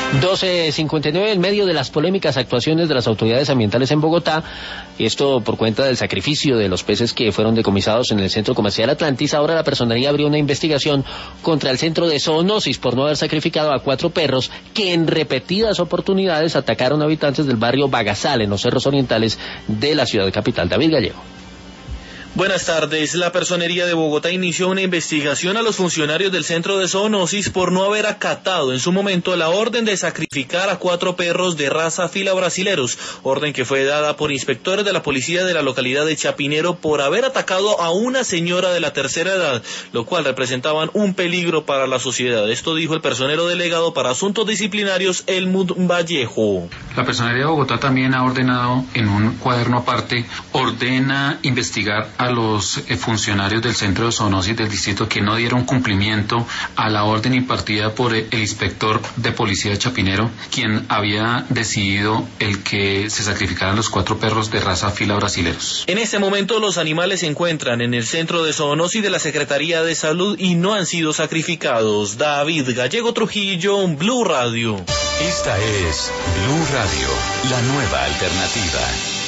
12:59, en medio de las polémicas actuaciones de las autoridades ambientales en Bogotá, esto por cuenta del sacrificio de los peces que fueron decomisados en el centro comercial Atlantis. Ahora la Personería abrió una investigación contra el centro de zoonosis por no haber sacrificado a 4 perros que en repetidas oportunidades atacaron a habitantes del barrio Bagasal, en los cerros orientales de la ciudad capital. David Gallego. Buenas tardes. La Personería de Bogotá inició una investigación a los funcionarios del centro de zoonosis por no haber acatado en su momento la orden de sacrificar a 4 perros de raza fila brasileros, orden que fue dada por inspectores de la policía de la localidad de Chapinero por haber atacado a una señora de la tercera edad, lo cual representaban un peligro para la sociedad. Esto dijo el personero delegado para asuntos disciplinarios, Helmut Vallejo. La Personería de Bogotá también ha ordenado, en un cuaderno aparte, ordena investigar a los funcionarios del centro de zoonosis del distrito que no dieron cumplimiento a la orden impartida por el inspector de policía de Chapinero, quien había decidido el que se sacrificaran los 4 perros de raza fila brasileros. En este momento los animales se encuentran en el centro de zoonosis de la Secretaría de Salud y no han sido sacrificados. David Gallego Trujillo, Blue Radio. Esta es Blue Radio, la nueva alternativa.